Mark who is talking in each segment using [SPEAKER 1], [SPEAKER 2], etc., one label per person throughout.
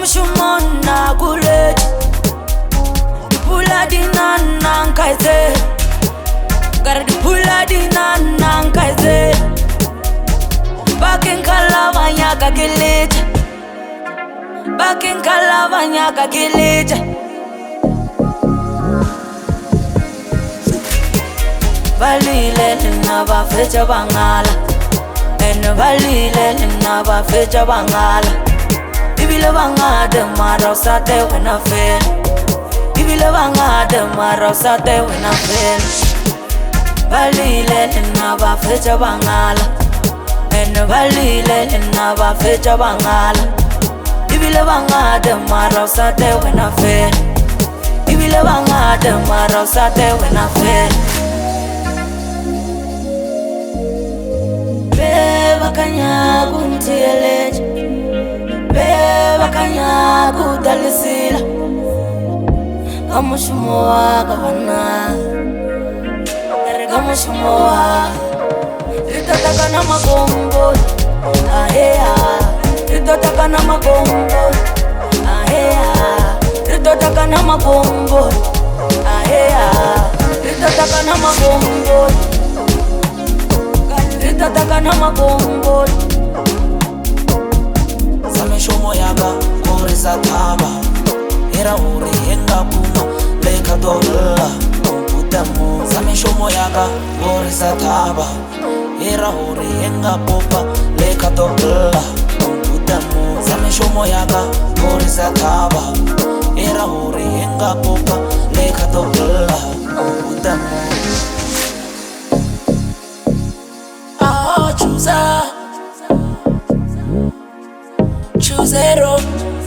[SPEAKER 1] Shumona gulet Pula di nanang kaise Gardi pula di nanang kaise Bakin kalavanya kagilit Bakin kalavanya kagilit Balile na ba fecha bangala En balile na ba fecha bangala Ibile bangade marosa te wena fel Ibile bangade marosa te wena fel Balile na ba fecha bangala En balile na ba fecha bangala Ibile bangade marosa te wena fel Ibile bangade marosa te wena fel Beba kanya kuntieleje Beba kanya kudalisila Kamushumoa gavana Kamushumoa Ritataka na magombo Ahea Ritataka na magombo Ahea Ritataka na magombo Ahea Ritataka na magombo Ritataka na magombo Shomo yaga korisa taba Era uri henga puma Leka dola Utamu Same shomo yaga korisa taba Era uri henga puma Leka dola Utamu Same shomo yaga korisa taba Era uri henga puma Leka dola Utamu Ah, Choosero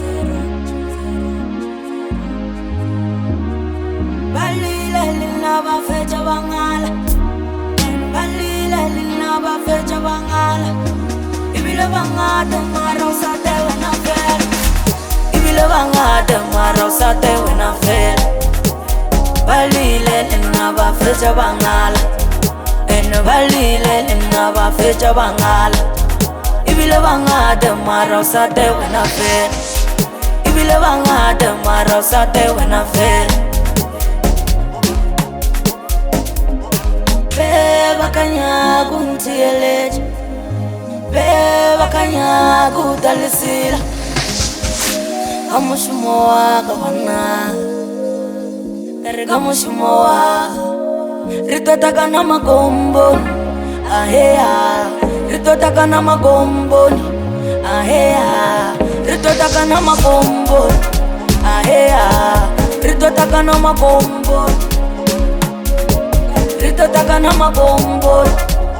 [SPEAKER 1] Balile lina ba fecha bangala Balile lina ba fecha bangala Ibile bangade marosa te wena fel Ibile bangade marosa te wena fel Balile lina ba fecha bangala En balile lina ba fecha bangala Ibile bangade marosa te wena fel Ibile bangade marosa te wena fel Beba kanya kuntieleje Beba kanya kudalisila Kamushumoa gavana Kamushumoa Ritataka na magombo Ahea Ritotaka na magomboni Ahea Ritotaka na magomboni Ahea Ritotaka na magomboni Ritotaka na magomboni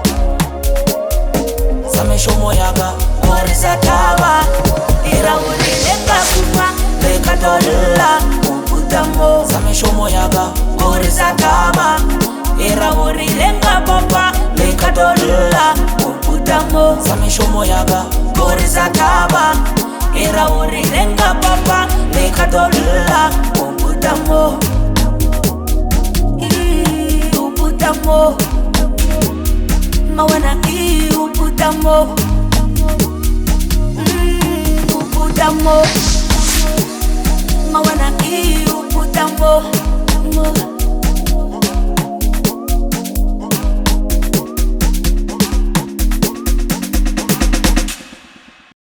[SPEAKER 1] Same shomo yaga Korisa taba Ira uli lenga kuma Leka dola Uputamo Same shomo yaga Korisa taba Ira uli lenga papa Leka dola Uputamo Same shomo yaga Korisa taba Era uri lenga papa Leka dola Uputamo Uputamo Mawana Uputamo Uputamo